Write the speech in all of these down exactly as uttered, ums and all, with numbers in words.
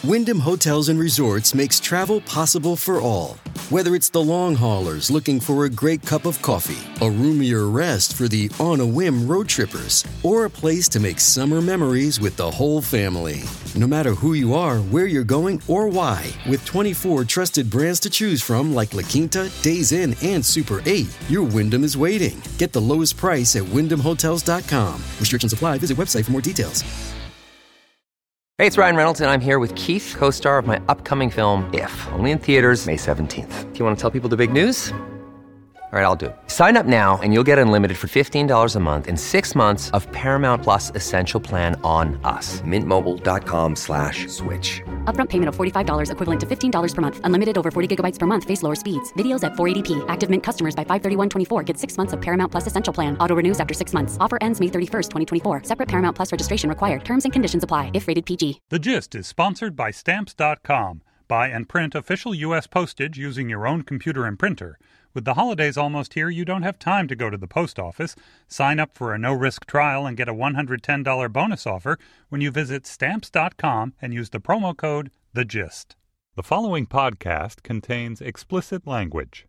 Wyndham Hotels and Resorts makes travel possible for all. Whether it's the long haulers looking for a great cup of coffee, a roomier rest for the on-a-whim road trippers, or a place to make summer memories with the whole family. No matter who you are, where you're going, or why, with twenty-four trusted brands to choose from like La Quinta, Days Inn, and Super eight, your Wyndham is waiting. Get the lowest price at wyndham hotels dot com. Restrictions apply. Visit website for more details. Hey, it's Ryan Reynolds, and I'm here with Keith, co-star of my upcoming film, If, only in theaters May seventeenth. Do you want to tell people the big news? All right, I'll do it. Sign up now and you'll get unlimited for fifteen dollars a month and six months of Paramount Plus Essential Plan on us. Mint Mobile dot com slash switch. Upfront payment of forty-five dollars equivalent to fifteen dollars per month. Unlimited over forty gigabytes per month. Face lower speeds. Videos at four eighty p. Active Mint customers by five thirty-one twenty-four get six months of Paramount Plus Essential Plan. Auto renews after six months. Offer ends May thirty-first, twenty twenty-four. Separate Paramount Plus registration required. Terms and conditions apply if rated P G. The Gist is sponsored by Stamps dot com. Buy and print official U S postage using your own computer and printer. With the holidays almost here, you don't have time to go to the post office. Sign up for a no-risk trial and get a one hundred ten dollars bonus offer when you visit Stamps dot com and use the promo code The Gist. The following podcast contains explicit language.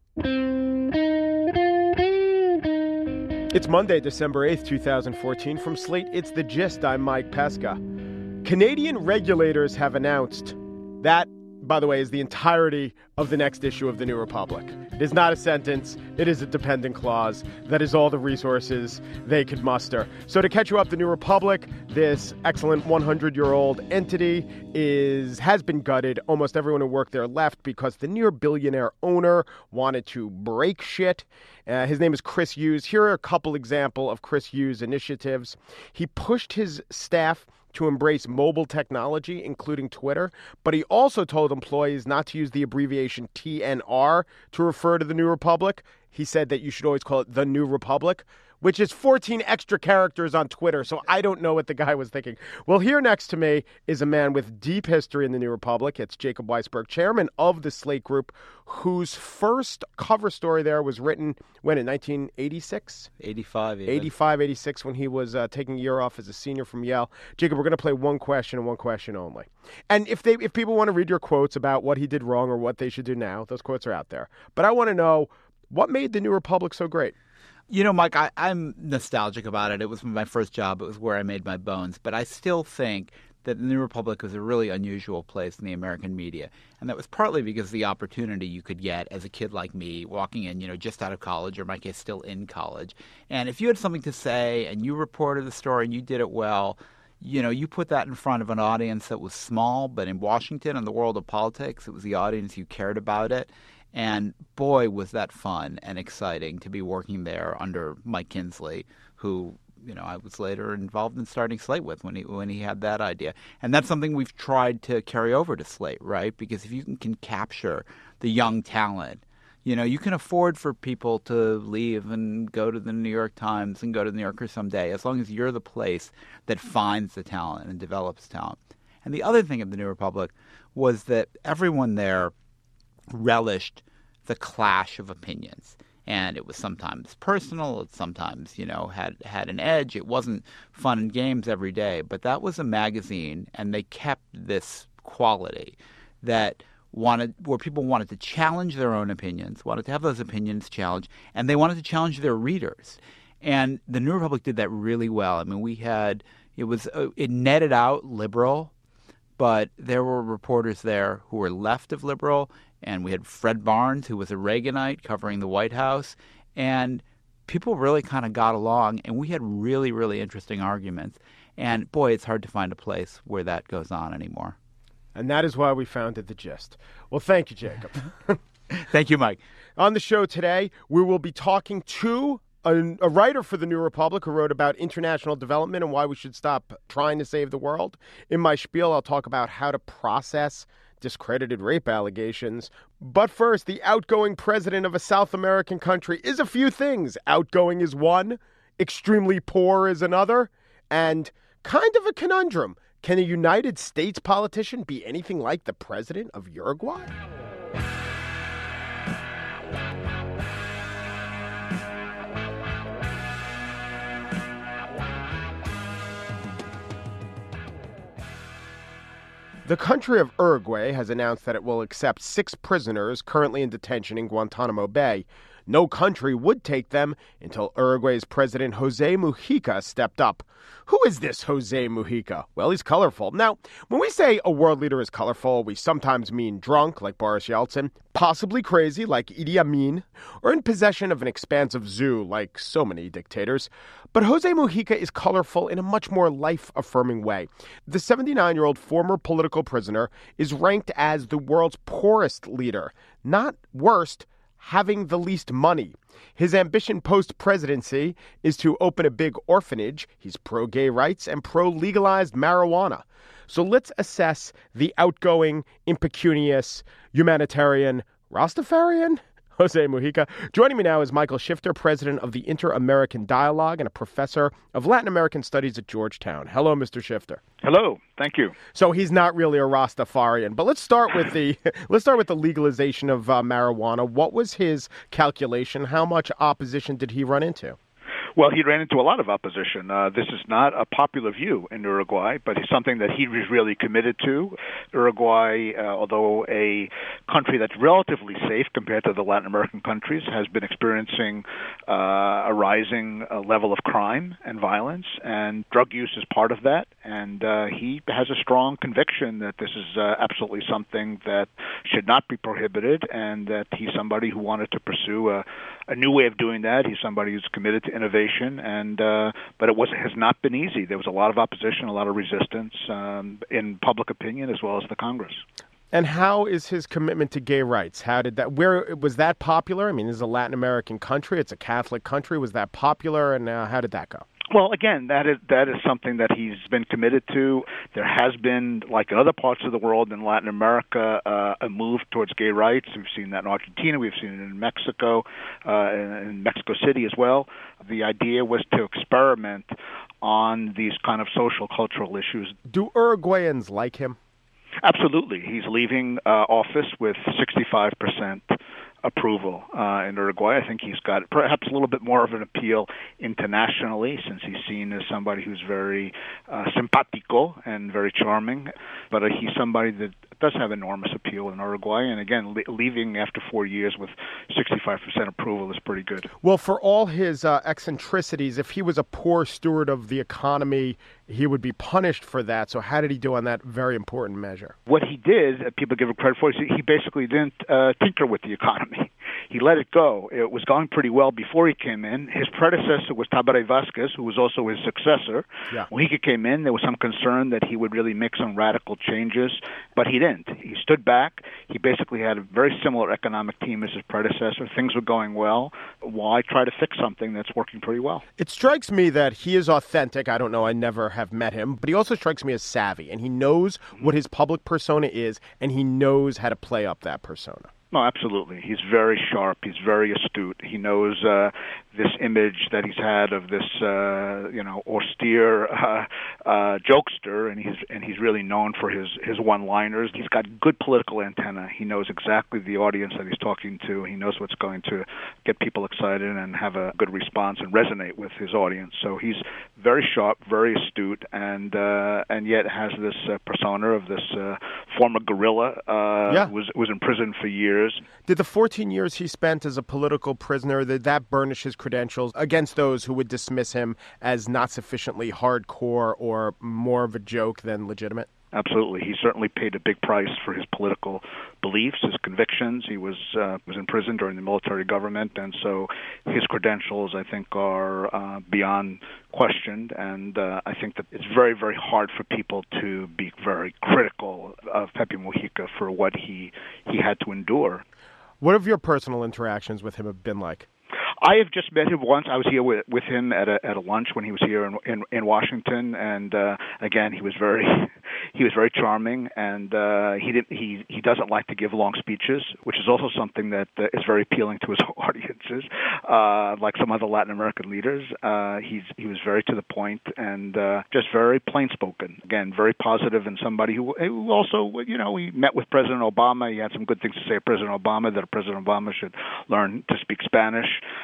It's Monday, December eighth, twenty fourteen. From Slate, it's The Gist. I'm Mike Pesca. Canadian regulators have announced that, by the way, is the entirety of the next issue of The New Republic. It is not a sentence. It is a dependent clause. That is all the resources they could muster. So to catch you up, The New Republic, this excellent hundred-year-old entity, is has been gutted. Almost everyone who worked there left because the near billionaire owner wanted to break shit. Uh, his name is Chris Hughes. Here are a couple examples of Chris Hughes' initiatives. He pushed his staff to embrace mobile technology, including Twitter, but he also told employees not to use the abbreviation T N R to refer to the New Republic. He said that you should always call it the New Republic, which is fourteen extra characters on Twitter, so I don't know what the guy was thinking. Well, here next to me is a man with deep history in the New Republic. It's Jacob Weisberg, chairman of the Slate Group, whose first cover story there was written, when, in nineteen eighty-six? eighty-five, even. eighty-five, eighty-six, when he was uh, taking a year off as a senior from Yale. Jacob, we're going to play one question and one question only. And if they, if people want to read your quotes about what he did wrong or what they should do now, those quotes are out there. But I want to know, what made the New Republic so great? You know, Mike, I, I'm nostalgic about it. It was my first job. It was where I made my bones. But I still think that the New Republic was a really unusual place in the American media. And that was partly because of the opportunity you could get as a kid like me, walking in, you know, just out of college, or in my case, still in college. And if you had something to say and you reported the story and you did it well, you know, you put that in front of an audience that was small. But in Washington and the world of politics, it was the audience who cared about it. And boy, was that fun and exciting to be working there under Mike Kinsley, who, you know, I was later involved in starting Slate with when he when he had that idea. And that's something we've tried to carry over to Slate, right? Because if you can, can capture the young talent, you know, you can afford for people to leave and go to the New York Times and go to the New Yorker someday, as long as you're the place that finds the talent and develops talent. And the other thing of the New Republic was that everyone there relished the clash of opinions. And it was sometimes personal. It sometimes, you know, had, had an edge. It wasn't fun and games every day. But that was a magazine, and they kept this quality that wanted, where people wanted to challenge their own opinions, wanted to have those opinions challenged, and they wanted to challenge their readers. And the New Republic did that really well. I mean, we had, it was, it netted out liberal, but there were reporters there who were left of liberal. And we had Fred Barnes, who was a Reaganite, covering the White House. And people really kind of got along. And we had really, really interesting arguments. And, boy, it's hard to find a place where that goes on anymore. And that is why we founded The Gist. Well, thank you, Jacob. Thank you, Mike. On the show today, we will be talking to a, a writer for the New Republic who wrote about international development and why we should stop trying to save the world. In my spiel, I'll talk about how to process discredited rape allegations. But first, the outgoing president of a South American country is a few things. Outgoing is one, extremely poor is another, and kind of a conundrum. Can a United States politician be anything like the president of Uruguay? The country of Uruguay has announced that it will accept six prisoners currently in detention in Guantanamo Bay. No country would take them until Uruguay's President Jose Mujica stepped up. Who is this Jose Mujica? Well, he's colorful. Now, when we say a world leader is colorful, we sometimes mean drunk, like Boris Yeltsin, possibly crazy, like Idi Amin, or in possession of an expansive zoo, like so many dictators. But Jose Mujica is colorful in a much more life-affirming way. The seventy-nine-year-old former political prisoner is ranked as the world's poorest leader, not worst, having the least money. His ambition post-presidency is to open a big orphanage. He's pro-gay rights and pro-legalized marijuana. So let's assess the outgoing, impecunious, humanitarian Rastafarian Jose Mujica. Joining me now is Michael Shifter, president of the Inter-American Dialogue and a professor of Latin American Studies at Georgetown. Hello, Mister Shifter. Hello. Thank you. So he's not really a Rastafarian, but let's start with the let's start with the legalization of uh, marijuana. What was his calculation? How much opposition did he run into? Well, he ran into a lot of opposition. Uh, this is not a popular view in Uruguay, but it's something that he was really committed to. Uruguay, uh, although a country that's relatively safe compared to the Latin American countries, has been experiencing uh, a rising uh, level of crime and violence, and drug use is part of that. And uh, he has a strong conviction that this is uh, absolutely something that should not be prohibited, and that he's somebody who wanted to pursue a, a new way of doing that. He's somebody who's committed to innovation. And uh, but it was has not been easy. There was a lot of opposition, a lot of resistance um, in public opinion as well as the Congress. And how is his commitment to gay rights? How did that? Where was that popular? I mean, this is a Latin American country. It's a Catholic country. Was that popular? And uh, how did that go? Well, again, that is that is something that he's been committed to. There has been, like in other parts of the world, in Latin America, uh, a move towards gay rights. We've seen that in Argentina. We've seen it in Mexico, uh, in, in Mexico City as well. The idea was to experiment on these kind of social, cultural issues. Do Uruguayans like him? Absolutely. He's leaving uh, office with sixty-five percent approval uh, in Uruguay. I think he's got perhaps a little bit more of an appeal internationally, since he's seen as somebody who's very uh, simpatico and very charming. But uh, he's somebody that does have enormous appeal in Uruguay. And again, le- leaving after four years with sixty-five percent approval is pretty good. Well, for all his uh, eccentricities, if he was a poor steward of the economy, he would be punished for that. So how did he do on that very important measure? What he did, uh, people give him credit for, is he basically didn't uh, tinker with the economy. He let it go. It was going pretty well before he came in. His predecessor was Tabaré Vázquez, who was also his successor. Yeah. When he came in, there was some concern that he would really make some radical changes, but he didn't. He stood back. He basically had a very similar economic team as his predecessor. Things were going well. Why try to fix something that's working pretty well? It strikes me that he is authentic. I don't know. I never have met him, but he also strikes me as savvy, and he knows what his public persona is, and he knows how to play up that persona. No, absolutely. He's very sharp. He's very astute. He knows uh, this image that he's had of this, uh, you know, austere uh, uh, jokester, and he's and he's really known for his, his one-liners. He's got good political antenna. He knows exactly the audience that he's talking to. He knows what's going to get people excited and have a good response and resonate with his audience. So he's very sharp, very astute, and uh, and yet has this uh, persona of this uh, former guerrilla uh, yeah. who was was in prison for years. Did the fourteen years he spent as a political prisoner, did that burnish his credentials against those who would dismiss him as not sufficiently hardcore or more of a joke than legitimate? Absolutely. He certainly paid a big price for his political beliefs, his convictions. He was uh, was in prison during the military government, and so his credentials, I think, are uh, beyond questioned. And uh, I think that it's very, very hard for people to be very critical of Pepe Mujica for what he he had to endure. What have your personal interactions with him have been like? I have just met him once. I was here with, with him at a at a lunch when he was here in in, in Washington, and uh, again, he was very he was very charming, and uh, he didn't he he doesn't like to give long speeches, which is also something that uh, is very appealing to his audiences, uh, like some other Latin American leaders. Uh, he's he was very to the point and uh, just very plain spoken. Again, very positive, and somebody who, who also, you know, he met with President Obama. He had some good things to say of President Obama, that President Obama should learn to speak Spanish.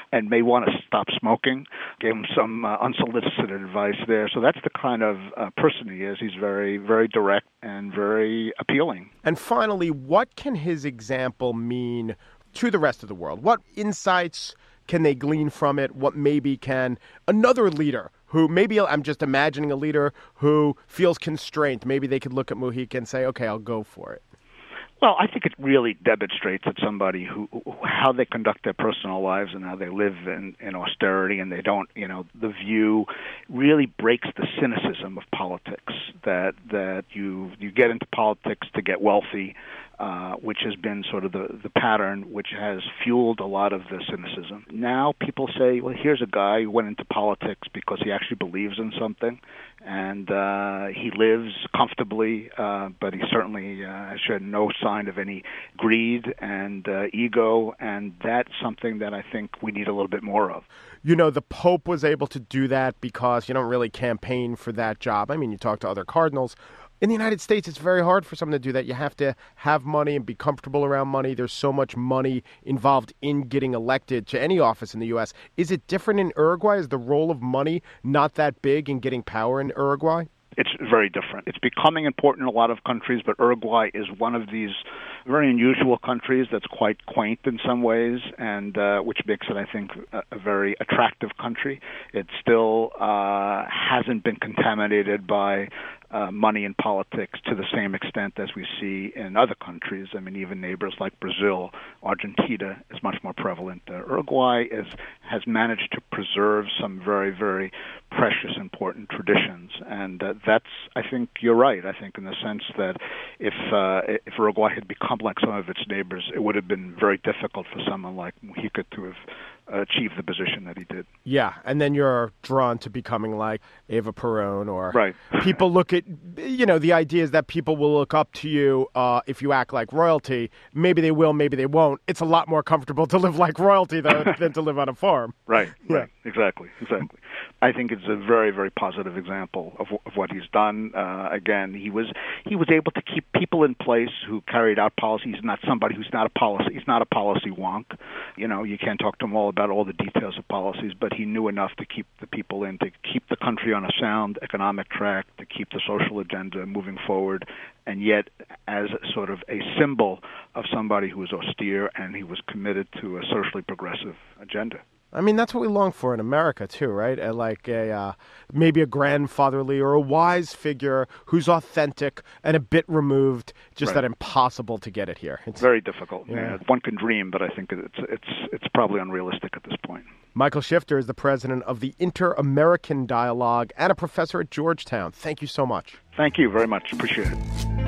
and may want to stop smoking. Gave him some uh, unsolicited advice there. So that's the kind of uh, person he is. He's very, very direct and very appealing. And finally, what can his example mean to the rest of the world? What insights can they glean from it? What maybe can another leader who maybe I'm just imagining a leader who feels constrained, maybe they could look at Mujica and say, okay, I'll go for it. Well, I think it really demonstrates that somebody who, how they conduct their personal lives and how they live in, in austerity, and they don't, you know, the view really breaks the cynicism of politics, that that you you get into politics to get wealthy, uh, which has been sort of the, the pattern which has fueled a lot of the cynicism. Now people say, well, here's a guy who went into politics because he actually believes in something, and uh, he lives comfortably, uh, but he certainly uh, showed no sign of any greed and uh, ego, and that's something that I think we need a little bit more of. You know, the Pope was able to do that because you don't really campaign for that job. I mean, you talk to other cardinals. In the United States, it's very hard for someone to do that. You have to have money and be comfortable around money. There's so much money involved in getting elected to any office in the U S. Is it different in Uruguay? Is the role of money not that big in getting power in Uruguay? It's very different. It's becoming important in a lot of countries, but Uruguay is one of these very unusual countries that's quite quaint in some ways, and uh, which makes it, I think, a, a very attractive country. It still uh, hasn't been contaminated by uh, money in politics to the same extent as we see in other countries. I mean, even neighbors like Brazil, Argentina is much more prevalent. Uh, Uruguay is has managed to preserve some very, very precious, important traditions, and uh, that's, I think you're right, I think, in the sense that if uh, if Uruguay had become like some of its neighbors, it would have been very difficult for someone like Mujica to have achieved the position that he did. Yeah, and then you're drawn to becoming like Eva Perón, or right. People look at, you know, the idea is that people will look up to you uh, if you act like royalty. Maybe they will, maybe they won't. It's a lot more comfortable to live like royalty, though, than to live on a farm. Right, yeah. right, exactly, exactly. I think it's a very, very positive example of, of what he's done. Uh, again, he was he was able to keep people in place who carried out policy. He's not somebody who's not a policy. He's not a policy wonk. You know, you can't talk to him all about all the details of policies, but he knew enough to keep the people in, to keep the country on a sound economic track, to keep the social agenda moving forward, and yet as sort of a symbol of somebody who was austere and he was committed to a socially progressive agenda. I mean, that's what we long for in America, too, right? Uh, like a uh, maybe a grandfatherly or a wise figure who's authentic and a bit removed, just right. that impossible to get it here. It's very difficult. Yeah. Yeah. One can dream, but I think it's it's it's probably unrealistic at this point. Michael Shifter is the president of the Inter-American Dialogue and a professor at Georgetown. Thank you so much. Thank you very much. Appreciate it.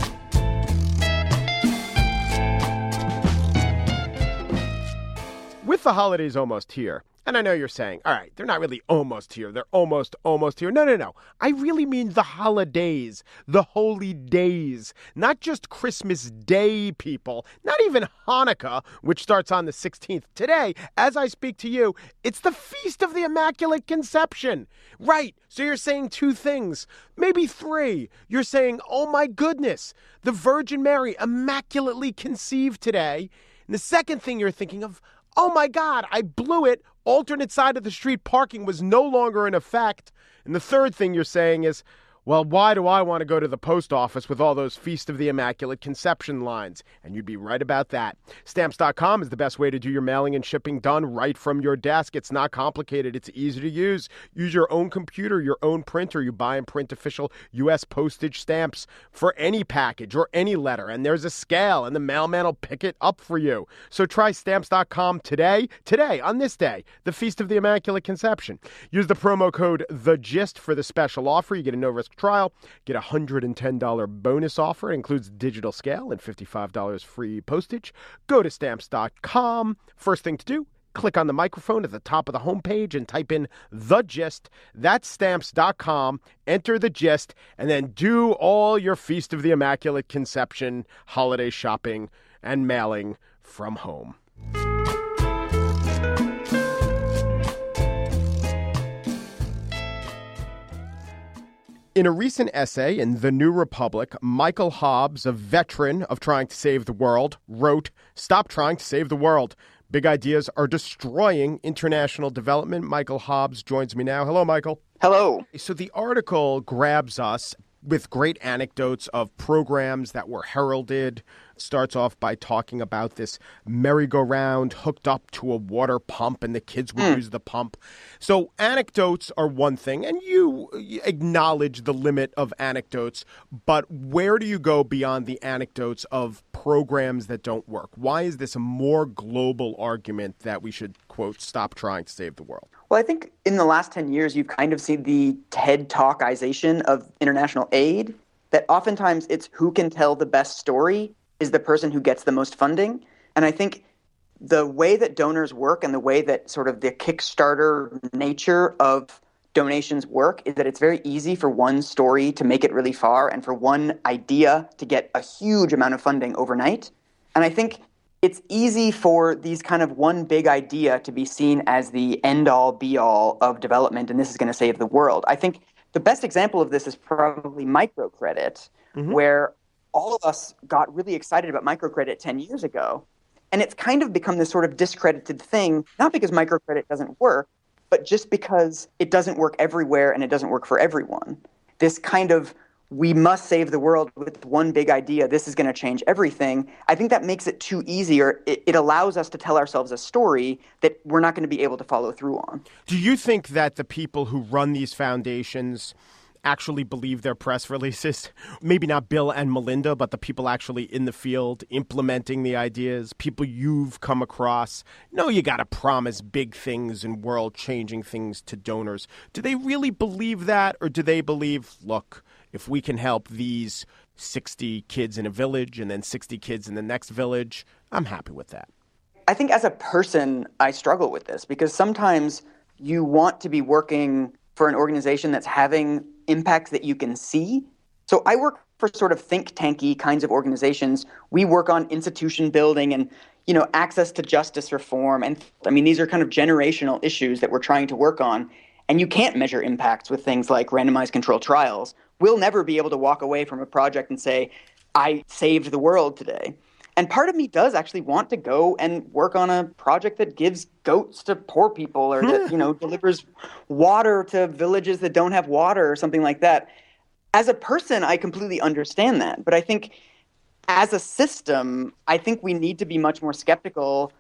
With the holidays almost here, and I know you're saying, all right, they're not really almost here. They're almost, almost here. No, no, no. I really mean the holidays, the holy days, not just Christmas Day, people, not even Hanukkah, which starts on the sixteenth. Today, as I speak to you, it's the Feast of the Immaculate Conception. Right. So you're saying two things, maybe three. You're saying, oh, my goodness, the Virgin Mary immaculately conceived today. And the second thing you're thinking of, oh, my God, I blew it. Alternate side of the street parking was no longer in effect. And the third thing you're saying is, well, why do I want to go to the post office with all those Feast of the Immaculate Conception lines? And you'd be right about that. Stamps dot com is the best way to do your mailing and shipping done right from your desk. It's not complicated. It's easy to use. Use your own computer, your own printer. You buy and print official U S postage stamps for any package or any letter. And there's a scale, and the mailman will pick it up for you. So try Stamps dot com today, today, on this day, the Feast of the Immaculate Conception. Use the promo code THEGIST for the special offer. You get a no-risk trial, get a one hundred ten dollars bonus offer. It includes digital scale and fifty-five dollars free postage. Go to Stamps dot com. First thing to do, click on the microphone at the top of the homepage and type in The Gist. That's Stamps dot com. Enter The Gist, and then do all your Feast of the Immaculate Conception holiday shopping and mailing from home. In a recent essay in The New Republic, Michael Hobbs, a veteran of trying to save the world, wrote, "Stop trying to save the world. Big ideas are destroying international development. Michael Hobbs joins me now. Hello, Michael. Hello. So the article grabs us with great anecdotes of programs that were heralded. Starts off by talking about this merry-go-round hooked up to a water pump, and the kids would mm. use the pump. So anecdotes are one thing, and you acknowledge the limit of anecdotes, but where do you go beyond the anecdotes of programs that don't work? Why is this a more global argument that we should, quote, stop trying to save the world? Well, I think in the last ten years, you've kind of seen the TED Talkization of international aid, that oftentimes it's who can tell the best story is the person who gets the most funding. And I think the way that donors work and the way that sort of the Kickstarter nature of donations work is that it's very easy for one story to make it really far and for one idea to get a huge amount of funding overnight. And I think it's easy for these kind of one big idea to be seen as the end-all, be-all of development, and this is going to save the world. I think the best example of this is probably microcredit, mm-hmm. where all of us got really excited about microcredit ten years ago. And it's kind of become this sort of discredited thing, not because microcredit doesn't work, but just because it doesn't work everywhere and it doesn't work for everyone. This kind of, we must save the world with one big idea, this is going to change everything. I think that makes it too easy, or it, it allows us to tell ourselves a story that we're not going to be able to follow through on. Do you think that the people who run these foundations actually believe their press releases? Maybe not Bill and Melinda, but the people actually in the field implementing the ideas, people you've come across. No, you got to promise big things and world-changing things to donors. Do they really believe that, or do they believe, look, if we can help these sixty kids in a village and then sixty kids in the next village, I'm happy with that? I think as a person, I struggle with this because sometimes you want to be working for an organization that's having impacts that you can see. So I work for sort of think tanky kinds of organizations. We work on institution building and, you know, access to justice reform. And I mean, these are kind of generational issues that we're trying to work on. And you can't measure impacts with things like randomized controlled trials. We'll never be able to walk away from a project and say, I saved the world today. And part of me does actually want to go and work on a project that gives goats to poor people or that, you know, delivers water to villages that don't have water or something like that. As a person, I completely understand that. But I think as a system, I think we need to be much more skeptical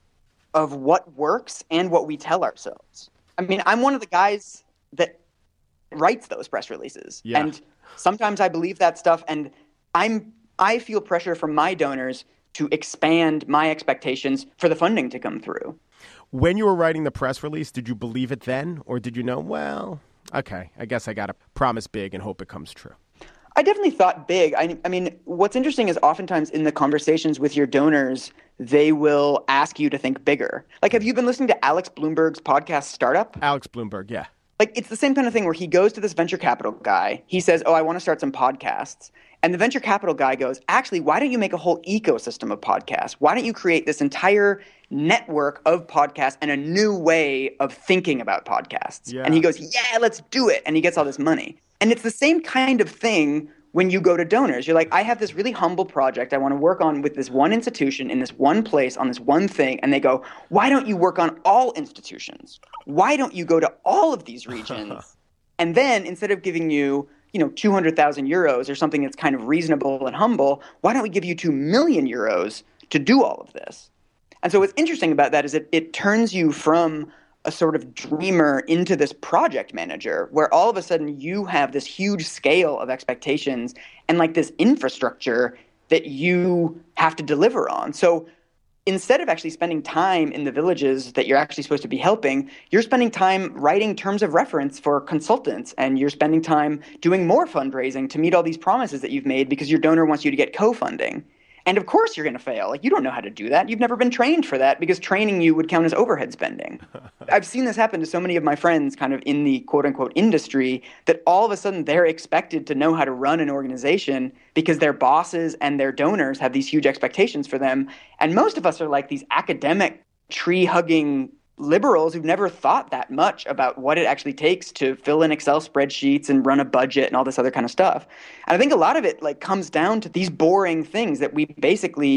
of what works and what we tell ourselves. I mean, I'm one of the guys that writes those press releases. Yeah. And sometimes I believe that stuff, and I'm I feel pressure from my donors to expand my expectations for the funding to come through. When you were writing the press release, did you believe it then? Or did you know, well, okay, I guess I got to promise big and hope it comes true? I definitely thought big. I, I mean, what's interesting is oftentimes in the conversations with your donors, they will ask you to think bigger. Like, have you been listening to Alex Bloomberg's podcast, Startup? Alex Bloomberg, yeah. Like, it's the same kind of thing where he goes to this venture capital guy. He says, oh, I want to start some podcasts. And the venture capital guy goes, actually, why don't you make a whole ecosystem of podcasts? Why don't you create this entire network of podcasts and a new way of thinking about podcasts? Yeah. And he goes, yeah, let's do it. And he gets all this money. And it's the same kind of thing when you go to donors. You're like, I have this really humble project I want to work on with this one institution in this one place on this one thing. And they go, why don't you work on all institutions? Why don't you go to all of these regions? And then instead of giving you, you know, two hundred thousand euros or something that's kind of reasonable and humble, why don't we give you two million euros to do all of this? And so what's interesting about that is it, it turns you from a sort of dreamer into this project manager where all of a sudden you have this huge scale of expectations and like this infrastructure that you have to deliver on. So instead of actually spending time in the villages that you're actually supposed to be helping, you're spending time writing terms of reference for consultants, and you're spending time doing more fundraising to meet all these promises that you've made because your donor wants you to get co-funding. And of course you're going to fail. Like, you don't know how to do that. You've never been trained for that because training you would count as overhead spending. I've seen this happen to so many of my friends kind of in the quote-unquote industry that all of a sudden they're expected to know how to run an organization because their bosses and their donors have these huge expectations for them. And most of us are like these academic, tree-hugging liberals who've never thought that much about what it actually takes to fill in Excel spreadsheets and run a budget and all this other kind of stuff. And I think a lot of it like comes down to these boring things that we basically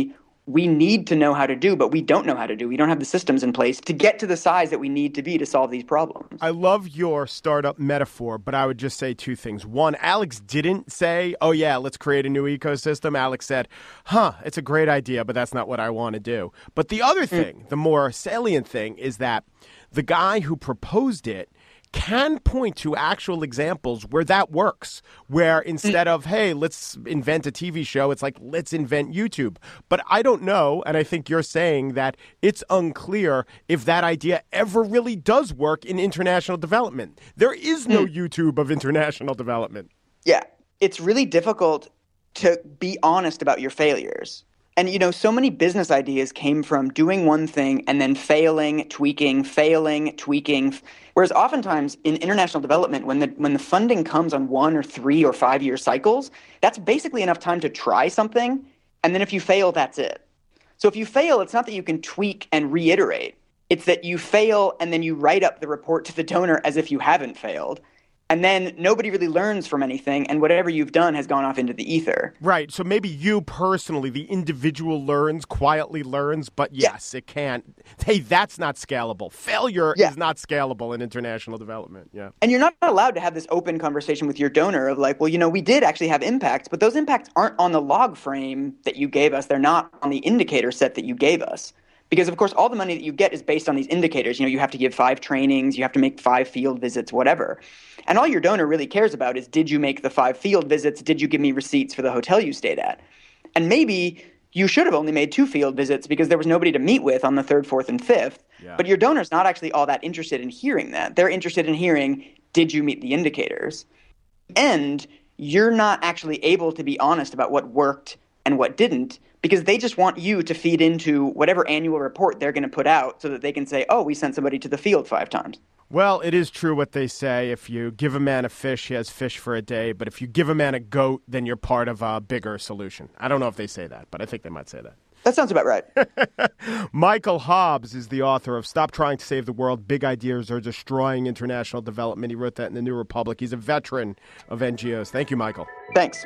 we need to know how to do, but we don't know how to do. We don't have the systems in place to get to the size that we need to be to solve these problems. I love your startup metaphor, but I would just say two things. One, Alex didn't say, oh, yeah, let's create a new ecosystem. Alex said, huh, it's a great idea, but that's not what I want to do. But the other thing, mm. the more salient thing, is that the guy who proposed it can point to actual examples where that works, where instead of, hey, let's invent a T V show, it's like, let's invent YouTube. But I don't know, and I think you're saying that it's unclear if that idea ever really does work in international development. There is no mm. YouTube of international development. Yeah, it's really difficult to be honest about your failures. And, you know, so many business ideas came from doing one thing and then failing, tweaking, failing, tweaking. Whereas oftentimes in international development, when the when the funding comes on one or three or five year cycles, that's basically enough time to try something. And then if you fail, that's it. So if you fail, it's not that you can tweak and reiterate. It's that you fail and then you write up the report to the donor as if you haven't failed. And then nobody really learns from anything, and whatever you've done has gone off into the ether. Right. So maybe you personally, the individual learns, quietly learns, but yes, yeah. it can't. Hey, that's not scalable. Failure yeah. is not scalable in international development. Yeah. And you're not allowed to have this open conversation with your donor of like, well, you know, we did actually have impacts, but those impacts aren't on the log frame that you gave us. They're not on the indicator set that you gave us. Because, of course, all the money that you get is based on these indicators. You know, you have to give five trainings, you have to make five field visits, whatever. And all your donor really cares about is, did you make the five field visits? Did you give me receipts for the hotel you stayed at? And maybe you should have only made two field visits because there was nobody to meet with on the third, fourth, and fifth. Yeah. But your donor's not actually all that interested in hearing that. They're interested in hearing, did you meet the indicators? And you're not actually able to be honest about what worked and what didn't, because they just want you to feed into whatever annual report they're going to put out so that they can say, oh, we sent somebody to the field five times. Well, it is true what they say. If you give a man a fish, he has fish for a day. But if you give a man a goat, then you're part of a bigger solution. I don't know if they say that, but I think they might say that. That sounds about right. Michael Hobbs is the author of Stop Trying to Save the World, Big Ideas Are Destroying International Development. He wrote that in the New Republic. He's a veteran of N G Os. Thank you, Michael. Thanks.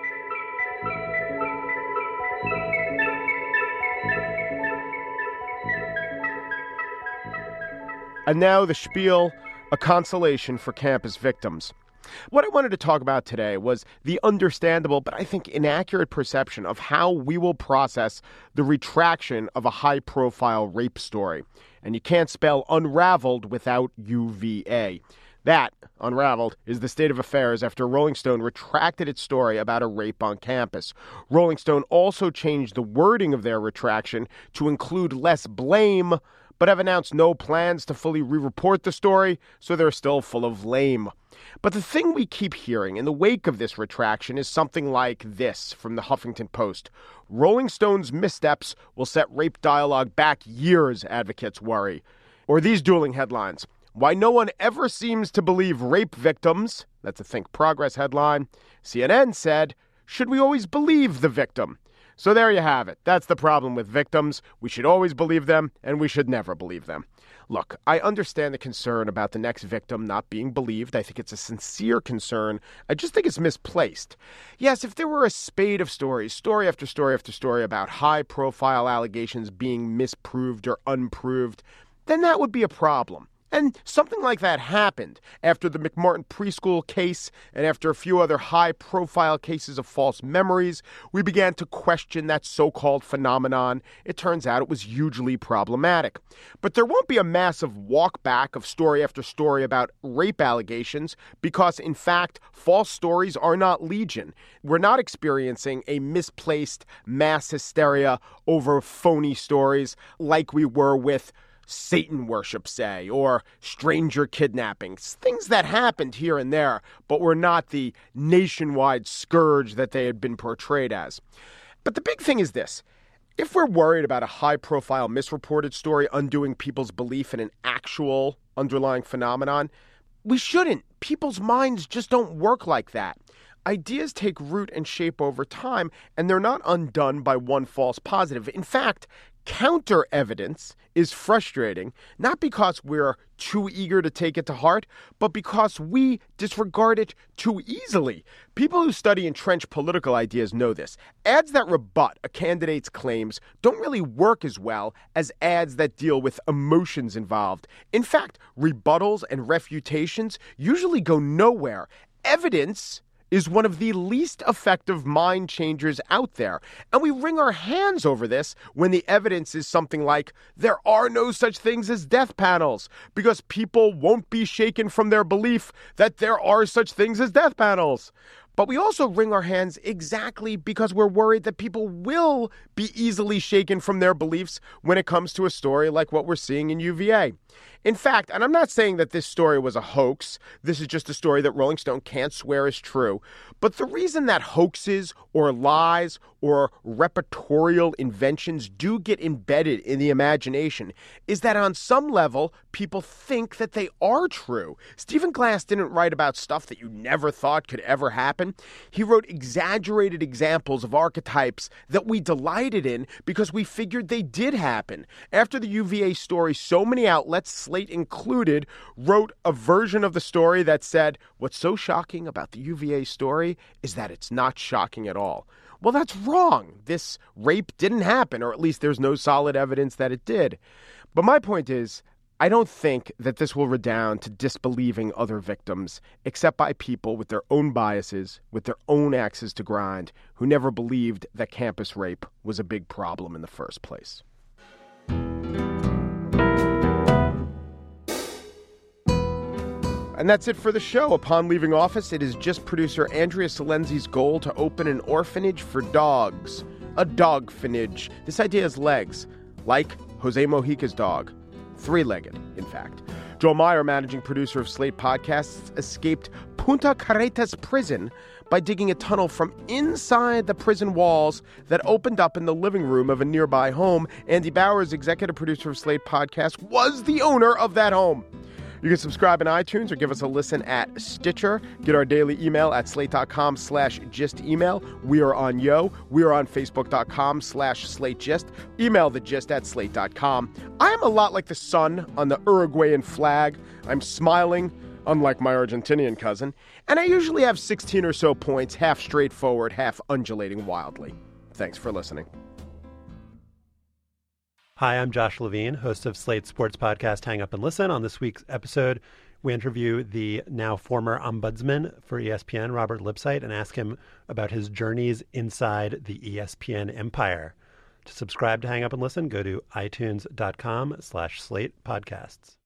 And now the spiel, a consolation for campus victims. What I wanted to talk about today was the understandable, but I think inaccurate perception of how we will process the retraction of a high-profile rape story. And you can't spell unraveled without U V A. That, unraveled, is the state of affairs after Rolling Stone retracted its story about a rape on campus. Rolling Stone also changed the wording of their retraction to include less blame, but have announced no plans to fully re-report the story, so they're still full of lame. But the thing we keep hearing in the wake of this retraction is something like this from the Huffington Post. Rolling Stone's missteps will set rape dialogue back years, advocates worry. Or these dueling headlines. Why no one ever seems to believe rape victims. That's a Think Progress headline. C N N said, should we always believe the victim? So there you have it. That's the problem with victims. We should always believe them, and we should never believe them. Look, I understand the concern about the next victim not being believed. I think it's a sincere concern. I just think it's misplaced. Yes, if there were a spate of stories, story after story after story about high-profile allegations being misproved or unproved, then that would be a problem. And something like that happened after the McMartin preschool case and after a few other high-profile cases of false memories. We began to question that so-called phenomenon. It turns out it was hugely problematic. But there won't be a massive walk-back of story after story about rape allegations because, in fact, false stories are not legion. We're not experiencing a misplaced mass hysteria over phony stories like we were with Satan worship, say, or stranger kidnappings, things that happened here and there, but were not the nationwide scourge that they had been portrayed as. But the big thing is this. If we're worried about a high-profile misreported story undoing people's belief in an actual underlying phenomenon, we shouldn't. People's minds just don't work like that. Ideas take root and shape over time, and they're not undone by one false positive. In fact, counter evidence is frustrating, not because we're too eager to take it to heart, but because we disregard it too easily. People who study entrenched political ideas know this. Ads that rebut a candidate's claims don't really work as well as ads that deal with emotions involved. In fact, rebuttals and refutations usually go nowhere. Evidence is one of the least effective mind changers out there. And we wring our hands over this when the evidence is something like, there are no such things as death panels, because people won't be shaken from their belief that there are such things as death panels. But we also wring our hands exactly because we're worried that people will be easily shaken from their beliefs when it comes to a story like what we're seeing in U V A. In fact, and I'm not saying that this story was a hoax, this is just a story that Rolling Stone can't swear is true, but the reason that hoaxes or lies or repertorial inventions do get embedded in the imagination is that on some level, people think that they are true. Stephen Glass didn't write about stuff that you never thought could ever happen. He wrote exaggerated examples of archetypes that we delighted in because we figured they did happen. After the U V A story, so many outlets, Slate included, wrote a version of the story that said, what's so shocking about the U V A story is that it's not shocking at all. Well, that's wrong. This rape didn't happen, or at least there's no solid evidence that it did. But my point is, I don't think that this will redound to disbelieving other victims, except by people with their own biases, with their own axes to grind, who never believed that campus rape was a big problem in the first place. And that's it for the show. Upon leaving office, it is just producer Andrea Salenzi's goal to open an orphanage for dogs. A dogphanage. This idea has legs, like Jose Mojica's dog. Three-legged, in fact. Joel Meyer, managing producer of Slate Podcasts, escaped Punta Carretas prison by digging a tunnel from inside the prison walls that opened up in the living room of a nearby home. Andy Bowers, executive producer of Slate Podcasts, was the owner of that home. You can subscribe in iTunes or give us a listen at Stitcher. Get our daily email at slate.com slash gist email. We are on Yo. We are on facebook.com slash slategist. Email the gist at slate dot com. I am a lot like the sun on the Uruguayan flag. I'm smiling, unlike my Argentinian cousin. And I usually have sixteen or so points, half straightforward, half undulating wildly. Thanks for listening. Hi, I'm Josh Levine, host of Slate's sports podcast Hang Up and Listen. On this week's episode, we interview the now former ombudsman for E S P N, Robert Lipsyte, and ask him about his journeys inside the E S P N empire. To subscribe to Hang Up and Listen, go to itunes.com slash Slate Podcasts.